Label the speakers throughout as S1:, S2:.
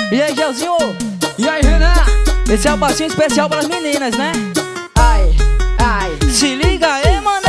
S1: E aí, Gelzinho?
S2: E aí, Renan?
S1: Esse é o passinho especial para as meninas, né?
S2: Ai, ai.
S1: Se liga aí, mané!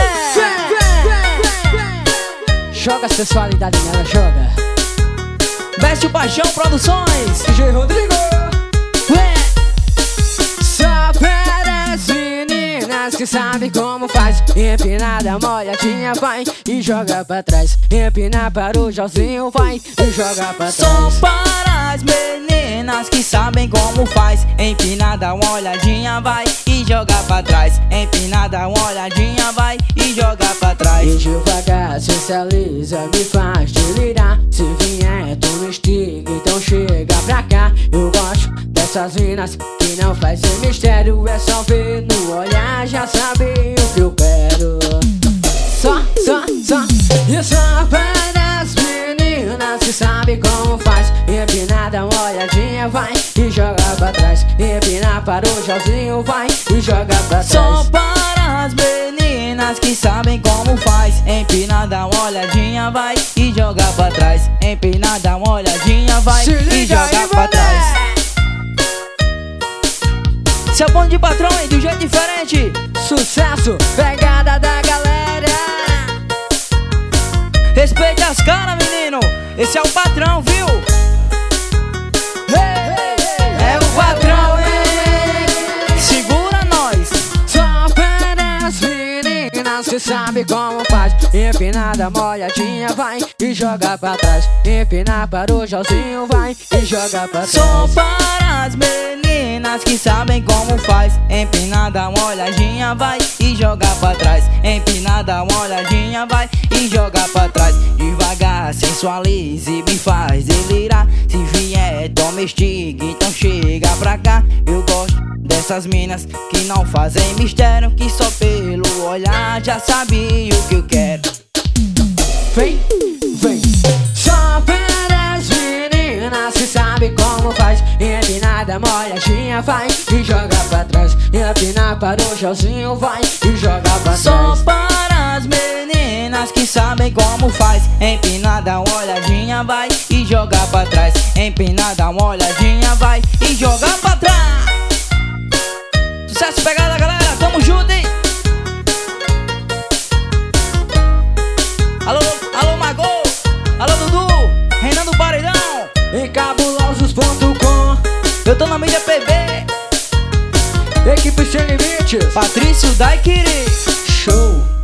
S2: Joga a sensualidade nela, joga.
S1: Veste o Paixão Produções.
S2: DJ Rodrigo.
S1: Ué.
S2: Só para as meninas que sabem como faz. Empinada, molhadinha, vai e joga pra trás. Empina para o Jozinho, vai e joga pra
S1: Só
S2: trás.
S1: para as meninas que sabem como faz. Empinada, uma olhadinha, vai e joga pra trás. Empinada, uma olhadinha, vai e joga pra trás.
S2: E devagar, sensualiza, me faz delirar. Se vier, tu me instiga, então chega pra cá. Eu gosto dessas minas que não fazem mistério. É só ver no olhar, já sabe o que eu quero. Só. E só para as meninas que sabem como faz. Empinada, uma olhadinha, vai e joga pra trás. Empina para o Jozinho, vai e joga pra trás.
S1: Só para as meninas que sabem como faz. Empinada, uma olhadinha, vai e joga pra trás. Empinada, uma olhadinha, vai
S2: Se
S1: e
S2: liga
S1: joga
S2: aí,
S1: pra trás.
S2: mané.
S1: Seu bonde de patrão, hein? De um jeito diferente.
S2: Sucesso, pegada da galera.
S1: Respeite as caras, menino. Esse é o patrão, viu? É o patrão, hein? Segura nós.
S2: Só para as meninas que sabem como faz. Empinada, molhadinha, vai e joga pra trás. Empina para o Jozinho, vai e joga pra trás.
S1: Só para as meninas que sabem como faz. Empinada, uma olhadinha, vai e joga pra trás. Empinada, uma olhadinha, vai e joga pra trás. Devagar, sensualiza e me faz delirar. Se vier, domestica, então chega pra cá. Eu gosto dessas minas que não fazem mistério, que só pelo olhar já sabia o que eu quero.
S2: Vem. Só para as meninas que sabem como faz. Empinada, molhadinha, vai e joga pra trás. Empina para o Jozinho, vai e joga pra trás.
S1: Só para as meninas que sabem como faz. Empinada, uma olhadinha, vai e joga pra trás. Empinada, uma olhadinha, vai e joga pra trás. Sucesso, pegada, galera, tamo junto, hein? Alô, Magô, alô, Dudu, Renan do Paredão.
S2: Em cabulosos.com,
S1: Eu tô na mídia PB.
S2: equipe sem limites.
S1: Patrício Daiquiri.
S2: Show.